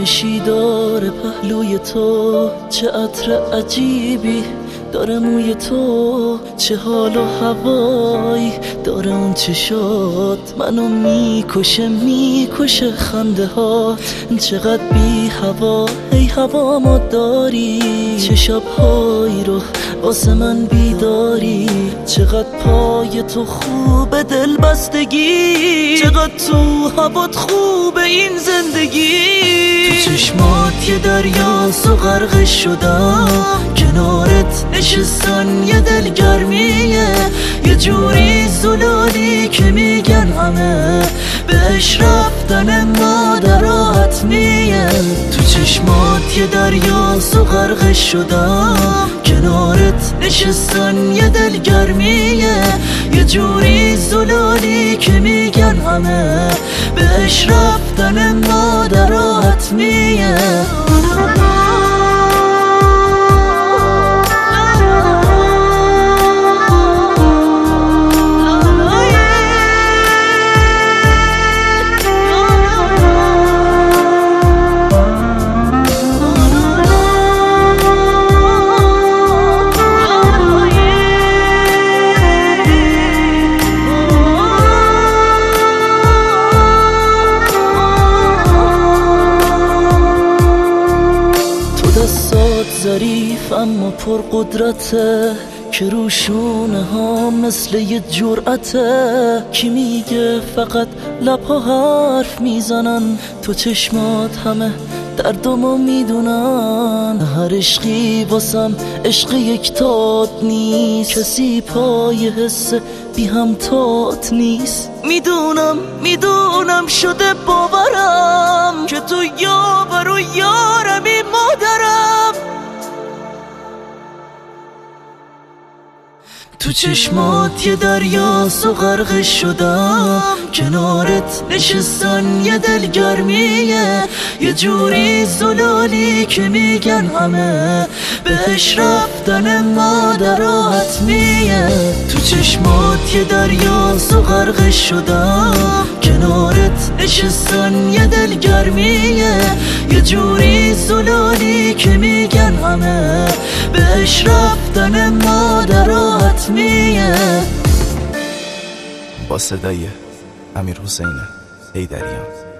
گرمشی داره پهلوی تو، چه عطر عجیبی داره موی تو، چه حال و هوایی داره اون چشات، منو میکشه خنده ها، چقدر بی هوا ای هوا ما داری، چه شبهایی رو واسه من بیداری، چقدر پای تو خوبه دل بستگی، چقدر تو هوات خوبه این زندگی، تو چشمات یه دریاست و غرق شدم، کنارت نشستن یه دلگرمیه، یه جوری زلالی که میگن همه بهش رفتن مادر حتمیه، تو چشمات یه دریاست و غرق شدم، کنارت نشستن یه دلگرمیه، یه جوری زلالی که میگن همه بهش رفتن مادر حتمیه. دستات ظریف اما پر قدرته، که روشونه ها مثل یه جرأته، کی میگه فقط لبها حرف میزنن، تو چشمات همه دردامو میدونن، هر عشقی واسم عشق یک تات نیست، کسی پای حس بی همتات نیست، میدونم شده باورم که تو یاور و یارمی مادرم، تو چشمات یه دریاست و غرق شدم، کنارت نشستن یه دلگرمیه، یه جوری زلالی که میگن همه بهش رفتن مادر حتمیه، تو چشمات یه دریاست و غرق شدم، کنارت نشستن یه دلگرمیه، یه جوری زلالی که میگن همه بهش رفتن مادر حتمیه. با صدای امیر حسین حیدریان.